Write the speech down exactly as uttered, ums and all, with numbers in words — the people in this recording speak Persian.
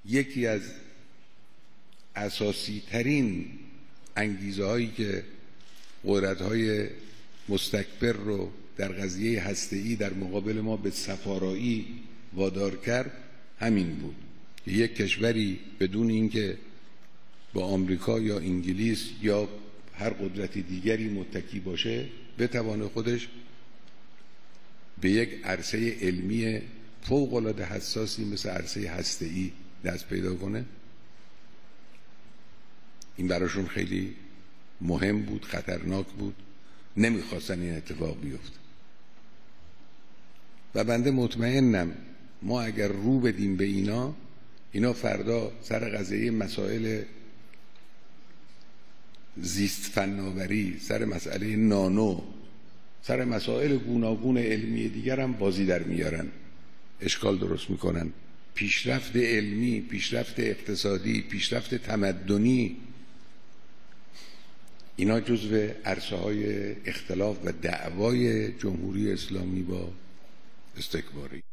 یکی از اساسی ترین انگیزه هایی که قدرت های مستکبر رو در قضیه هسته‌ای در مقابل ما به صفارایی وادار کرد همین بود. یک کشوری بدون اینکه با آمریکا یا انگلیس یا هر قدرت دیگری متکی باشه بتوانه خودش به یک عرصه علمی فوق‌العاده حساسی مثل عرصه هسته‌ای دست پیدا کنه. این براشون خیلی مهم بود، خطرناک بود، نمیخواستن این اتفاق بیفته. و بنده مطمئنم ما اگر رو بدیم به اینا، اینا فردا سر قضیه مسائل زیست فناوری، سر مسئله نانو، سر مسائل گوناگون علمی دیگر هم بازی در میارن، اشکال درست میکنن. پیشرفت علمی، پیشرفت اقتصادی، پیشرفت تمدنی، اینا جزو عرصه های اختلاف و دعوای جمهوری اسلامی با استکباری.